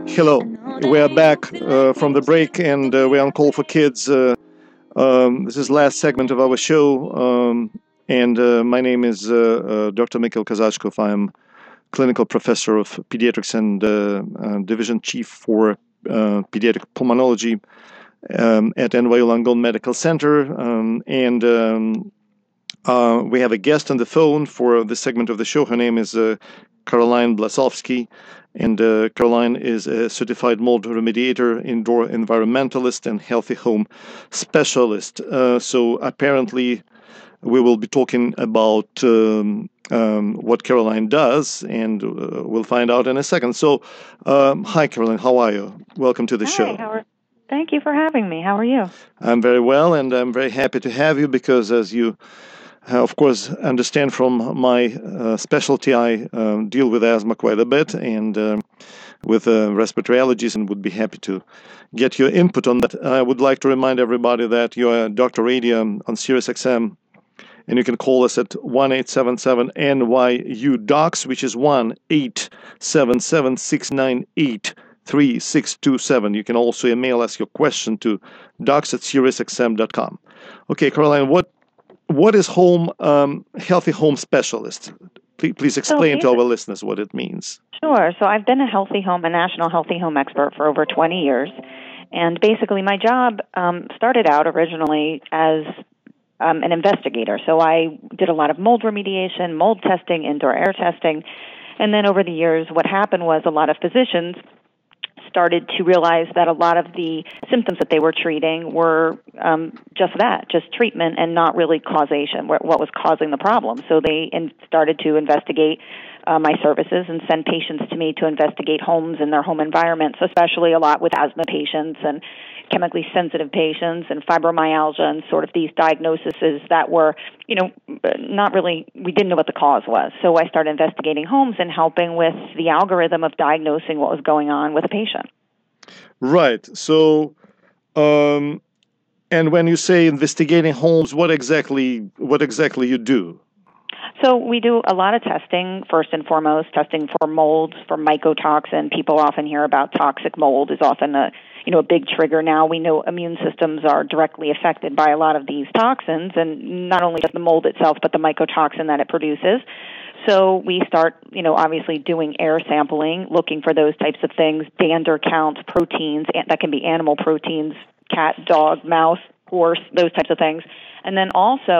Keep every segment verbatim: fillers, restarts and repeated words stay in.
Hello, we are back uh, from the break and uh, we're on Call for Kids. Uh, um, this is the last segment of our show, um, and uh, my name is uh, uh, Doctor Mikhail Kazachkov. I'm clinical professor of pediatrics and uh, uh, division chief for uh, pediatric pulmonology um, at N Y U Langone Medical Center, um, and um, uh, we have a guest on the phone for this segment of the show. Her name is uh, Caroline Blasovsky, and uh, Caroline is a certified mold remediator, indoor environmentalist, and healthy home specialist. Uh, so apparently, we will be talking about um, um, what Caroline does, and uh, we'll find out in a second. So, um, hi, Caroline. How are you? Welcome to the Hi, show. Howard. Thank you for having me. How are you? I'm very well, and I'm very happy to have you because, as you Uh, of course, understand from my uh, specialty, I um, deal with asthma quite a bit and uh, with uh, respiratory allergies, and would be happy to get your input on that. I would like to remind everybody that you are Doctor Radio on Sirius X M, and you can call us at one eight seven seven N Y U docs, which is one eight seven seven six nine eight three six two seven. You can also email us your question to docs at sirius x m dot com. Okay, Caroline, what What is home um, healthy home specialist? Please, please explain so, to our listeners what it means. Sure. So I've been a healthy home, a national healthy home expert for over twenty years. And basically my job um, started out originally as um, an investigator. So I did a lot of mold remediation, mold testing, indoor air testing. And then over the years, what happened was a lot of physicians started to realize that a lot of the symptoms that they were treating were um, just that, just treatment and not really causation, what was causing the problem. So they in, started to investigate uh, my services and send patients to me to investigate homes and their home environments, especially a lot with asthma patients and chemically sensitive patients and fibromyalgia and sort of these diagnoses that were, you know, not really, we didn't know what the cause was. So I started investigating homes and helping with the algorithm of diagnosing what was going on with a patient. Right. So, um, and when you say investigating homes, what exactly, what exactly you do? So we do a lot of testing, first and foremost, testing for molds, for mycotoxin. People often hear about toxic mold is often a, you know, a big trigger now. We know immune systems are directly affected by a lot of these toxins, and not only just the mold itself, but the mycotoxin that it produces. So we start, you know, obviously doing air sampling, looking for those types of things, dander counts, proteins, that can be animal proteins, cat, dog, mouse, horse, those types of things. And then also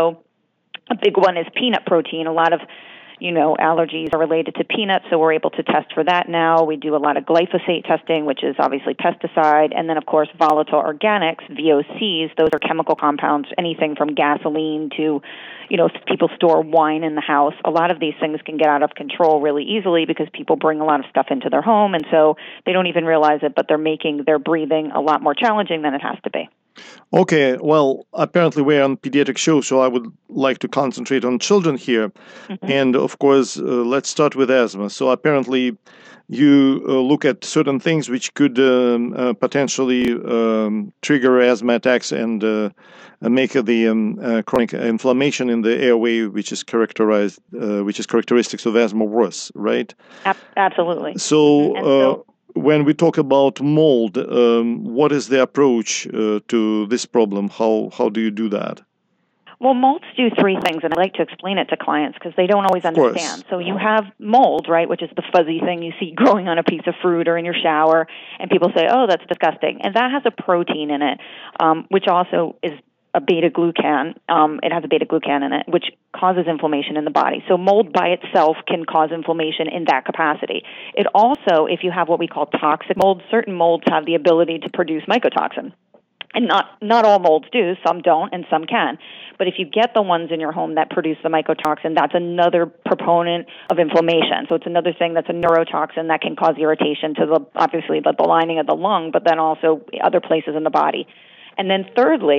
a big one is peanut protein. A lot of, you know, allergies are related to peanuts, so we're able to test for that now. We do a lot of glyphosate testing, which is obviously pesticide, and then, of course, volatile organics, V O Cs. Those are chemical compounds, anything from gasoline to, you know, people store wine in the house. A lot of these things can get out of control really easily because people bring a lot of stuff into their home, and so they don't even realize it, but they're making their breathing a lot more challenging than it has to be. Okay, well, apparently we're on pediatric show, so I would like to concentrate on children here. Mm-hmm. And of course, uh, let's start with asthma. So apparently you uh, look at certain things which could um, uh, potentially um, trigger asthma attacks and uh, make the um, uh, chronic inflammation in the airway, which is characterized, uh, which is characteristics of asthma worse, right? Absolutely. So, mm-hmm. uh, so when we talk about mold, um, what is the approach uh, to this problem? How how do you do that? Well, molds do three things, and I like to explain it to clients because they don't always understand. So you have mold, right, which is the fuzzy thing you see growing on a piece of fruit or in your shower, and people say, oh, that's disgusting. And that has a protein in it, um, which also is a beta-glucan. Um, it has a beta-glucan in it, which causes inflammation in the body. So mold by itself can cause inflammation in that capacity. It also, if you have what we call toxic mold, certain molds have the ability to produce mycotoxin. And not, not all molds do, some don't, and some can. But if you get the ones in your home that produce the mycotoxin, that's another proponent of inflammation. So it's another thing that's a neurotoxin that can cause irritation to the, obviously, the, the lining of the lung, but then also other places in the body. And then thirdly,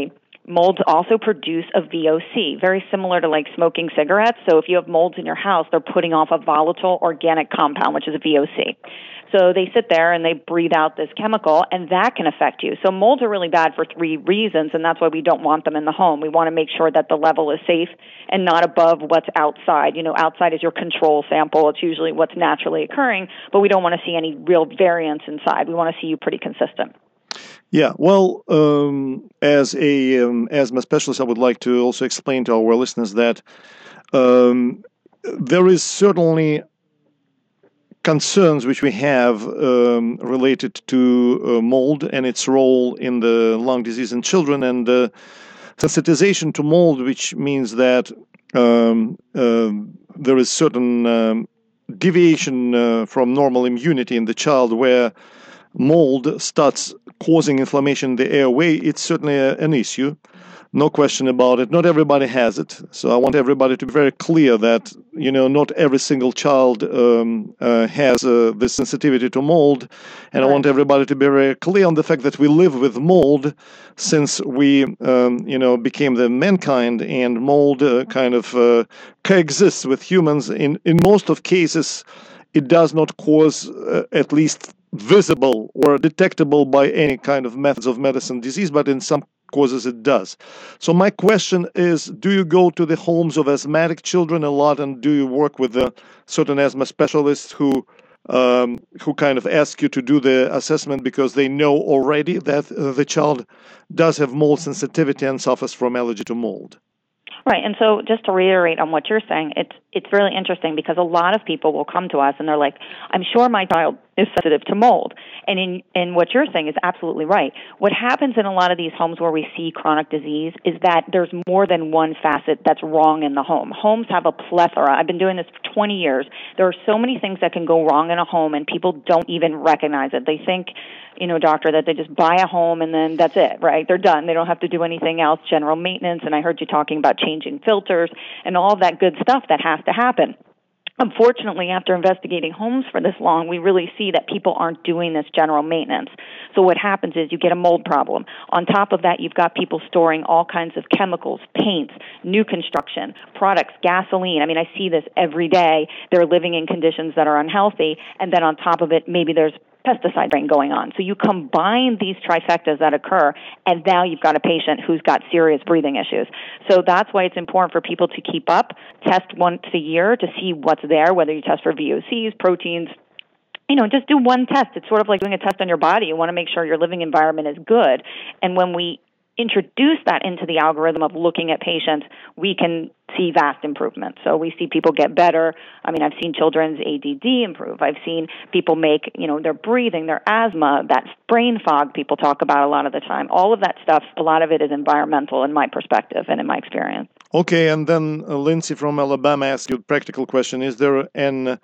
Molds also produce a V O C, very similar to like smoking cigarettes. So if you have molds in your house, they're putting off a volatile organic compound, which is a V O C. So they sit there and they breathe out this chemical, and that can affect you. So molds are really bad for three reasons, and that's why we don't want them in the home. We want to make sure that the level is safe and not above what's outside. You know, outside is your control sample. It's usually what's naturally occurring, but we don't want to see any real variance inside. We want to see you pretty consistent. Yeah, well, um, as a um, asthma specialist, I would like to also explain to our listeners that um, there is certainly concerns which we have um, related to uh, mold and its role in the lung disease in children, and uh, sensitization to mold, which means that um, uh, there is certain um, deviation uh, from normal immunity in the child where mold starts causing inflammation in the airway. It's certainly a, an issue. No question about it. Not everybody has it. So I want everybody to be very clear that, you know, not every single child um, uh, has uh, this sensitivity to mold. And right. I want everybody to be very clear on the fact that we live with mold since we, um, you know, became the mankind, and mold uh, kind of uh, coexists with humans. In, in most of cases, it does not cause uh, at least visible or detectable by any kind of methods of medicine disease, but in some causes it does. So my question is, do you go to the homes of asthmatic children a lot, and do you work with a certain asthma specialists who um, who kind of ask you to do the assessment because they know already that uh, the child does have mold sensitivity and suffers from allergy to mold? Right, and so just to reiterate on what you're saying, it's it's really interesting because a lot of people will come to us and they're like, I'm sure my child is sensitive to mold. And in and what you're saying is absolutely right. What happens in a lot of these homes where we see chronic disease is that there's more than one facet that's wrong in the home. Homes have a plethora. I've been doing this for twenty years. There are so many things that can go wrong in a home, and people don't even recognize it. They think, you know, doctor, that they just buy a home and then that's it, right? They're done. They don't have to do anything else, general maintenance. And I heard you talking about changing filters and all of that good stuff that has to happen. Unfortunately, after investigating homes for this long, we really see that people aren't doing this general maintenance. So what happens is you get a mold problem. On top of that, you've got people storing all kinds of chemicals, paints, new construction, products, gasoline. I mean, I see this every day. They're living in conditions that are unhealthy, and then on top of it, maybe there's pesticide drain going on. So you combine these trifectas that occur, and now you've got a patient who's got serious breathing issues. So that's why it's important for people to keep up, test once a year to see what's there, whether you test for V O Cs, proteins. You know, just do one test. It's sort of like doing a test on your body. You want to make sure your living environment is good. And when we introduce that into the algorithm of looking at patients, we can see vast improvement. So we see people get better. I mean, I've seen children's A D D improve. I've seen people make, you know, their breathing, their asthma, that brain fog people talk about a lot of the time. All of that stuff, a lot of it is environmental in my perspective and in my experience. Okay, and then uh, Lindsay from Alabama asked you a practical question. Is there an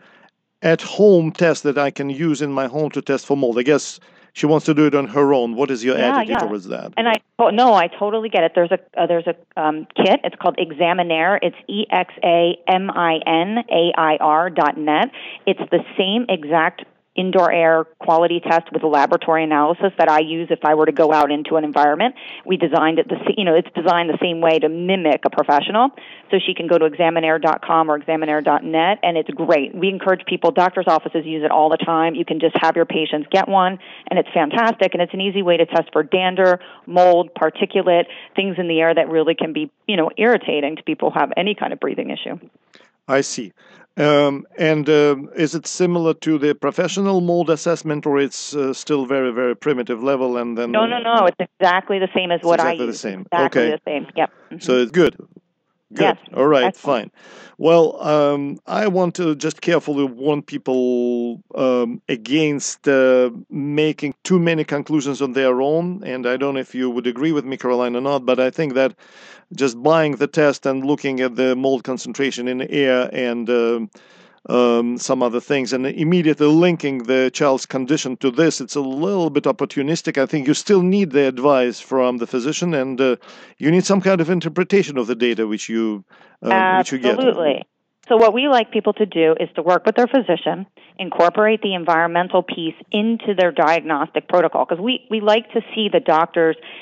at-home test that I can use in my home to test for mold? I guess she wants to do it on her own. What is your yeah, attitude yeah. towards that? And I oh, no, I totally get it. There's a uh, there's a um, kit. It's called Examinair. It's E X A M I N A I R dot net. It's the same exact indoor air quality test with a laboratory analysis that I use if I were to go out into an environment. We designed it the you know it's designed the same way to mimic a professional. So she can go to examinair dot com or examinair dot net, and it's great. We encourage people. Doctors' offices use it all the time. You can just have your patients get one, and it's fantastic. And it's an easy way to test for dander, mold, particulate, things in the air that really can be you know irritating to people who have any kind of breathing issue. I see. Um, and uh, is it similar to the professional mold assessment, or it's uh, still very, very primitive level? And then no, no, no. It's exactly the same as what exactly I use. the same. Exactly Okay. the same. Yep. Mm-hmm. So it's good. Good. Yes. All right. Excellent. Fine. Well, um, I want to just carefully warn people um, against uh, making too many conclusions on their own. And I don't know if you would agree with me, Caroline, or not, but I think that just buying the test and looking at the mold concentration in the air and um, um, some other things and immediately linking the child's condition to this, it's a little bit opportunistic. I think you still need the advice from the physician, and uh, you need some kind of interpretation of the data which you um, which you get. Absolutely. So what we like people to do is to work with their physician, incorporate the environmental piece into their diagnostic protocol, because we, we like to see the doctors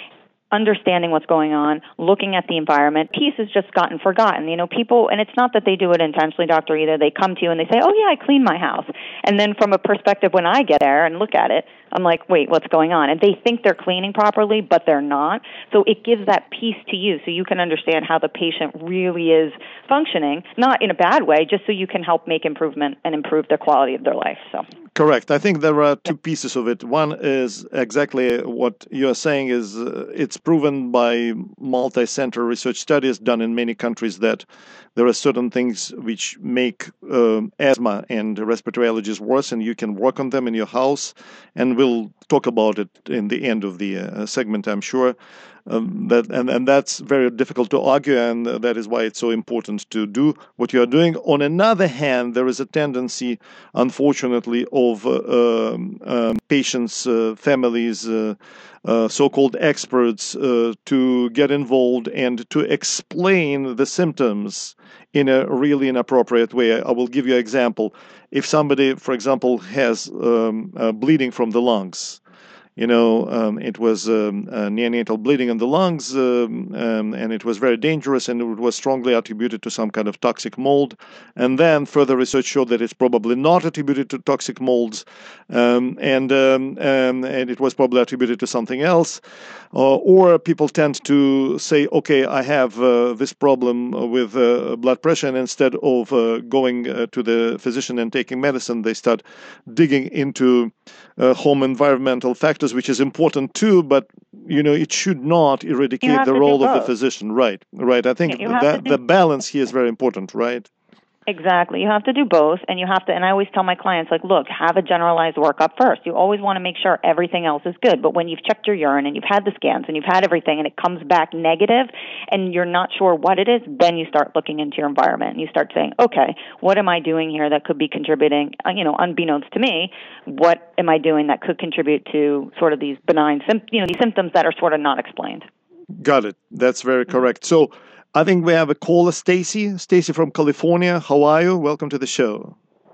understanding what's going on, looking at the environment. Peace has just gotten forgotten. You know, people, and it's not that they do it intentionally, doctor, either. They come to you and they say, oh, yeah, I cleaned my house. And then from a perspective, when I get there and look at it, I'm like, wait, what's going on? And they think they're cleaning properly, but they're not. So it gives that peace to you so you can understand how the patient really is functioning, not in a bad way, just so you can help make improvement and improve the quality of their life. So. Correct. I think there are two pieces of it. One is exactly what you're saying is uh, it's proven by multi-center research studies done in many countries that there are certain things which make um, asthma and respiratory allergies worse, and you can work on them in your house. And we'll talk about it in the end of the uh, segment, I'm sure. Um, that and, and that's very difficult to argue, and uh, that is why it's so important to do what you are doing. On another hand, there is a tendency, unfortunately, of uh, um, um, patients, uh, families, uh, uh, so-called experts uh, to get involved and to explain the symptoms in a really inappropriate way. I will give you an example. If somebody, for example, has um, uh, bleeding from the lungs, You know, um, it was um, uh, neonatal bleeding in the lungs, um, um, and it was very dangerous, and it was strongly attributed to some kind of toxic mold. And then further research showed that it's probably not attributed to toxic molds, um, and um, um, and it was probably attributed to something else. Uh, or people tend to say, okay, I have uh, this problem with uh, blood pressure, and instead of uh, going uh, to the physician and taking medicine, they start digging into uh, home environmental factors, which is important too, but you know it should not eradicate the role of the physician. Right, right. I think that the balance here is very important, right? Exactly. You have to do both, and you have to, and I always tell my clients, like, look, have a generalized workup first. You always want to make sure everything else is good, but when you've checked your urine and you've had the scans and you've had everything and it comes back negative and you're not sure what it is, then you start looking into your environment and you start saying, okay, what am I doing here that could be contributing, you know, unbeknownst to me, what am I doing that could contribute to sort of these benign, you know, these symptoms that are sort of not explained. Got it. That's very correct. So I think we have a caller, Stacy. Stacy from California. How are you? Welcome to the show.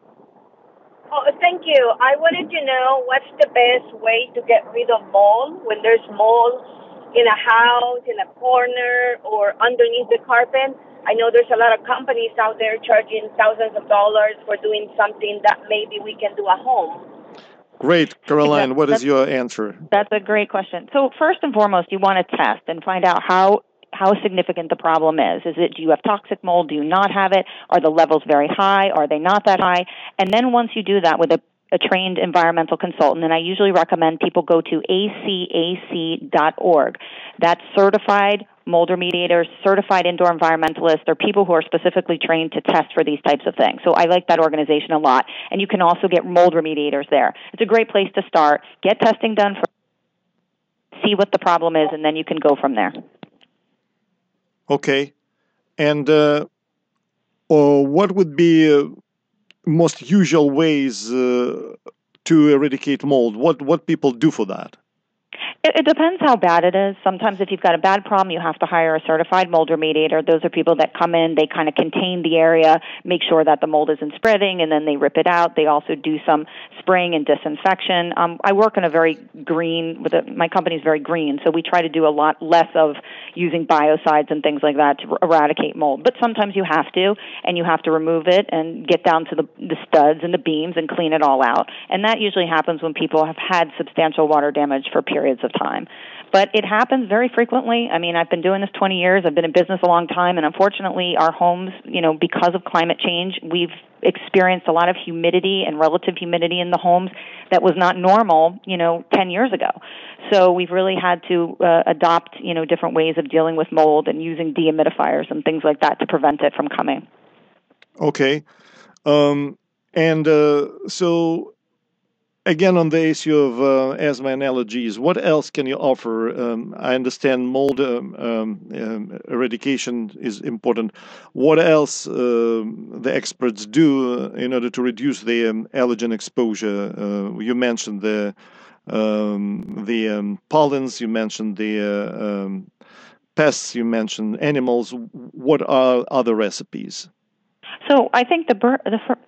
Oh, thank you. I wanted to know what's the best way to get rid of mold when there's mold in a house, in a corner, or underneath the carpet. I know there's a lot of companies out there charging thousands of dollars for doing something that maybe we can do at home. Great. Caroline, what is your answer? That's a great question. So first and foremost, you want to test and find out how how significant the problem is. Is it, do you have toxic mold? Do you not have it? Are the levels very high? Are they not that high? And then once you do that with a, a trained environmental consultant, and I usually recommend people go to A C A C dot org. That's certified mold remediators, certified indoor environmentalists. They're people who are specifically trained to test for these types of things. So I like that organization a lot. And you can also get mold remediators there. It's a great place to start. Get testing done, for, see what the problem is, and then you can go from there. Okay. And uh, uh, what would be uh, most usual ways uh, to eradicate mold? What what people do for that? It, it depends how bad it is. Sometimes if you've got a bad problem, you have to hire a certified mold remediator. Those are people that come in, they kind of contain the area, make sure that the mold isn't spreading, and then they rip it out. They also do some spraying and disinfection. Um, I work in a very green, with a, my company is very green, so we try to do a lot less of using biocides and things like that to eradicate mold. But sometimes you have to, and you have to remove it and get down to the, the studs and the beams and clean it all out. And that usually happens when people have had substantial water damage for periods of time. But it happens very frequently. I mean, I've been doing this twenty years. I've been in business a long time, and unfortunately, our homes, you know, because of climate change, we've experienced a lot of humidity and relative humidity in the homes that was not normal, you know, ten years ago. So we've really had to uh, adopt, you know, different ways of dealing with mold and using dehumidifiers and things like that to prevent it from coming. Okay. Um, and uh, so... Again, on the issue of uh, asthma and allergies, what else can you offer? Um, I understand mold um, um, eradication is important. What else uh, the experts do in order to reduce the um, allergen exposure? Uh, you mentioned the um, the um, pollens. You mentioned the uh, um, pests. You mentioned animals. What are other recipes? So I think the the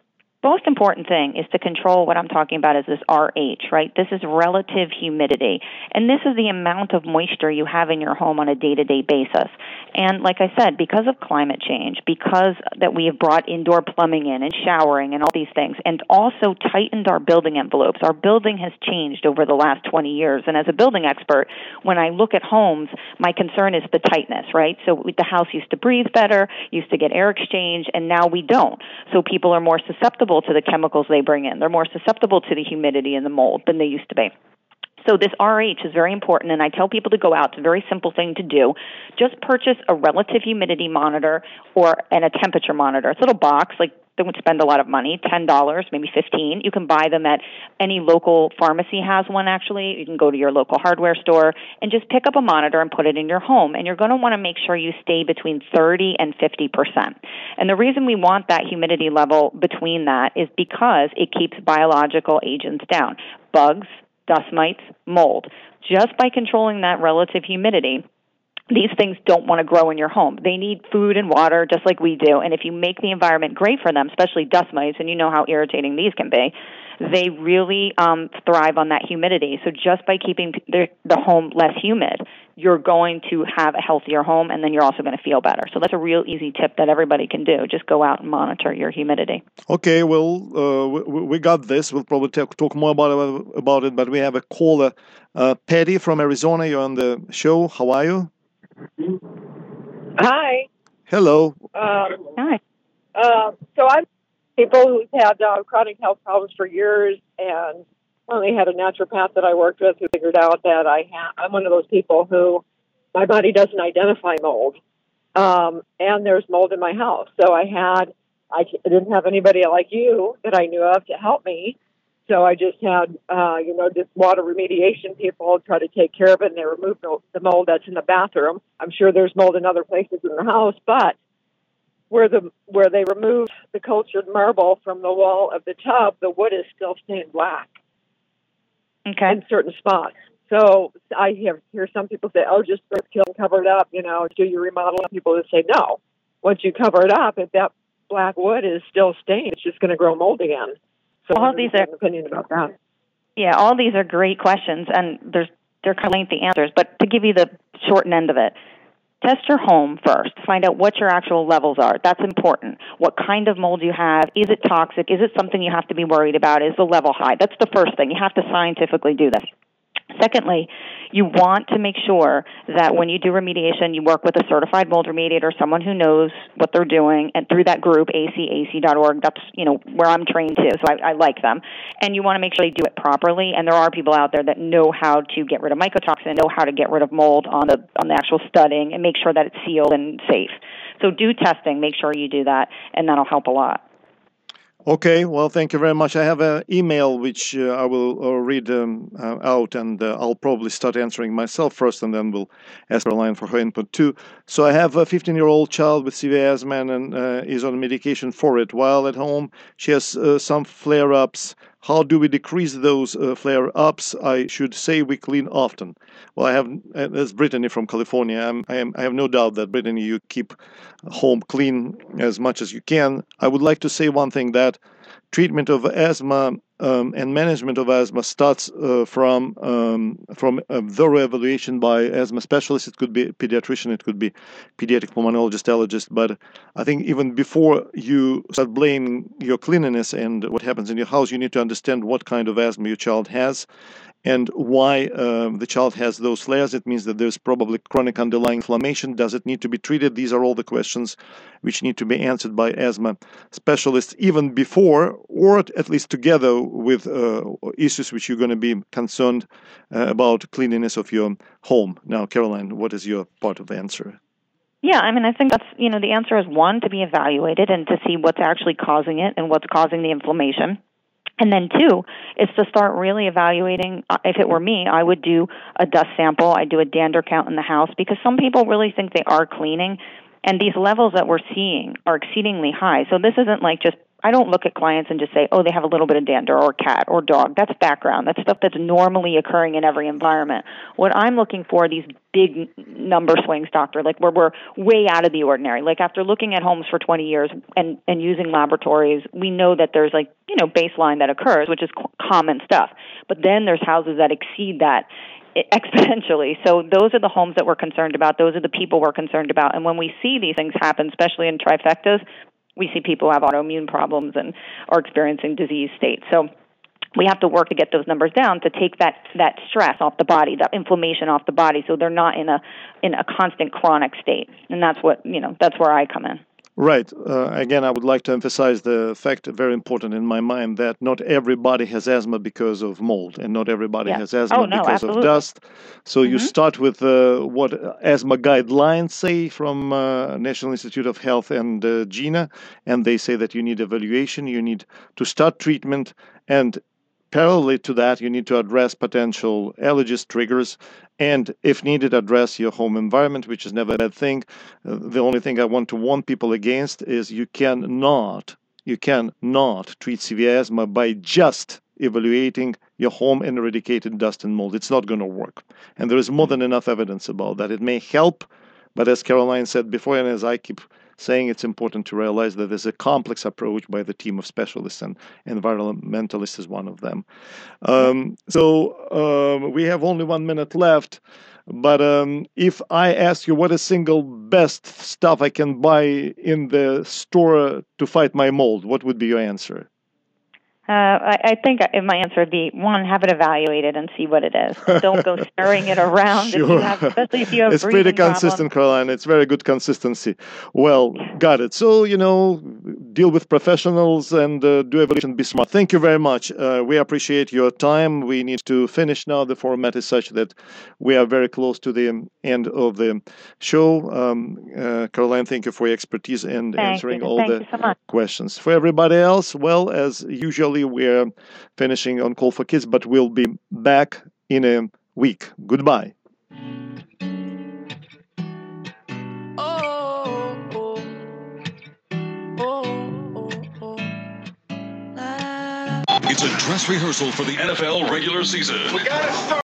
most important thing is to control what I'm talking about is this R H, right? This is relative humidity. And this is the amount of moisture you have in your home on a day-to-day basis. And like I said, because of climate change, because that we have brought indoor plumbing in and showering and all these things, and also tightened our building envelopes, our building has changed over the last twenty years. And as a building expert, when I look at homes, my concern is the tightness, right? So the house used to breathe better, used to get air exchange, and now we don't. So people are more susceptible to the chemicals they bring in. They're more susceptible to the humidity and the mold than they used to be. So this R H is very important, and I tell people to go out. It's a very simple thing to do. Just purchase a relative humidity monitor or and a temperature monitor. It's a little box, like don't spend a lot of money, ten dollars, maybe fifteen dollars. You can buy them at any local pharmacy has one, actually. You can go to your local hardware store and just pick up a monitor and put it in your home. And you're going to want to make sure you stay between thirty and fifty percent. And the reason we want that humidity level between that is because it keeps biological agents down. Bugs, dust mites, mold. Just by controlling that relative humidity, these things don't want to grow in your home. They need food and water just like we do. And if you make the environment great for them, especially dust mites, and you know how irritating these can be, they really um, thrive on that humidity. So just by keeping the, the home less humid, you're going to have a healthier home, and then you're also going to feel better. So that's a real easy tip that everybody can do. Just go out and monitor your humidity. Okay, well, uh, we, we got this. We'll probably talk, talk more about it, about it, but we have a caller. Uh, Patty from Arizona, you're on the show. How are you? Hi. Hello. Um, Hi. Uh, so I'm people who've had uh, chronic health problems for years, and finally had a naturopath that I worked with who figured out that I ha- I'm one of those people who my body doesn't identify mold, um, and there's mold in my house. So I had I didn't have anybody like you that I knew of to help me. So I just had, uh, you know, just water remediation people try to take care of it, and they remove the mold that's in the bathroom. I'm sure there's mold in other places in the house, but where the where they removed the cultured marble from the wall of the tub, the wood is still stained black. Okay. In certain spots. So I hear, hear some people say, "Oh, just kill and cover it up," you know, do your remodeling. People that say, "No, once you cover it up, if that black wood is still stained, it's just going to grow mold again." So all these are an opinion about that. Yeah, all these are great questions, and there's they're kind of lengthy answers. But to give you the short end of it, test your home first. Find out what your actual levels are. That's important. What kind of mold you have? Is it toxic? Is it something you have to be worried about? Is the level high? That's the first thing. You have to scientifically do this. Secondly, you want to make sure that when you do remediation, you work with a certified mold remediator, someone who knows what they're doing, and through that group, A C A C dot org, that's, you know, where I'm trained to, so I, I like them. And you want to make sure they do it properly, and there are people out there that know how to get rid of mycotoxin, know how to get rid of mold on the on the actual studding, and make sure that it's sealed and safe. So do testing, make sure you do that, and that'll help a lot. Okay, well, thank you very much. I have an email which uh, I will uh, read um, uh, out, and uh, I'll probably start answering myself first, and then we'll ask Caroline for her input too. So I have a fifteen-year-old child with severe asthma and uh, is on medication for it. While at home, she has uh, some flare-ups. How do we decrease those uh, flare-ups? I should say we clean often. Well, I have, uh, that's Brittany from California. I'm, I, am, I have no doubt that, Brittany, you keep home clean as much as you can. I would like to say one thing, that treatment of asthma um, and management of asthma starts uh, from um, from a thorough evaluation by asthma specialists. It could be a pediatrician, it could be pediatric pulmonologist, allergist, but I think even before you start blaming your cleanliness and what happens in your house, you need to understand what kind of asthma your child has and why uh, the child has those flares. It means that there's probably chronic underlying inflammation. Does it need to be treated? These are all the questions which need to be answered by asthma specialists even before, or at least together with uh, issues which you're going to be concerned uh, about cleanliness of your home. Now, Caroline, what is your part of the answer? Yeah, I mean, I think that's, you know, the answer is one, to be evaluated and to see what's actually causing it and what's causing the inflammation. And then two is to start really evaluating. If it were me, I would do a dust sample. I'd do a dander count in the house, because some people really think they are cleaning, and these levels that we're seeing are exceedingly high. So this isn't like just I don't look at clients and just say, oh, they have a little bit of dander or cat or dog. That's background. That's stuff that's normally occurring in every environment. What I'm looking for are these big number swings, doctor, like where we're way out of the ordinary. Like after looking at homes for twenty years and, and using laboratories, we know that there's like, you know, baseline that occurs, which is common stuff. But then there's houses that exceed that exponentially. So those are the homes that we're concerned about. Those are the people we're concerned about. And when we see these things happen, especially in trifectas, we see people have autoimmune problems and are experiencing disease states. So we have to work to get those numbers down to take that, that stress off the body, that inflammation off the body, so they're not in a in a constant chronic state. And that's what, you know, that's where I come in. Right. Uh, again, I would like to emphasize the fact, very important in my mind, that not everybody has asthma because of mold, and not everybody Yeah. has asthma Oh, no, because absolutely. of dust. So Mm-hmm. you start with uh, what asthma guidelines say from uh, National Institute of Health and uh, GINA, and they say that you need evaluation, you need to start treatment, and parallel to that, you need to address potential allergies, triggers, and if needed, address your home environment, which is never a bad thing. Uh, the only thing I want to warn people against is you cannot, you cannot treat severe asthma by just evaluating your home and eradicating dust and mold. It's not going to work. And there is more than enough evidence about that. It may help, but as Caroline said before, and as I keep saying, it's important to realize that there's a complex approach by the team of specialists, and environmentalists is one of them. Um, so um, we have only one minute left, but um, if I ask you what is single best stuff I can buy in the store to fight my mold, what would be your answer? Uh, I, I think my answer would be, one, have it evaluated and see what it is. Don't go stirring it around. Sure. If you have, especially if you have It's breathing pretty consistent, problems. Caroline. It's very good consistency. Well, got it. So, you know, deal with professionals and uh, do evaluation, be smart. Thank you very much. Uh, we appreciate your time. We need to finish now. The format is such that we are very close to the end of the show. Um, uh, Caroline, thank you for your expertise and Thank answering you. all Thank the you so much. questions. For everybody else, well, as usually, we're finishing On Call for Kids, but we'll be back in a week. Goodbye. It's a dress rehearsal for the N F L regular season. We gotta start.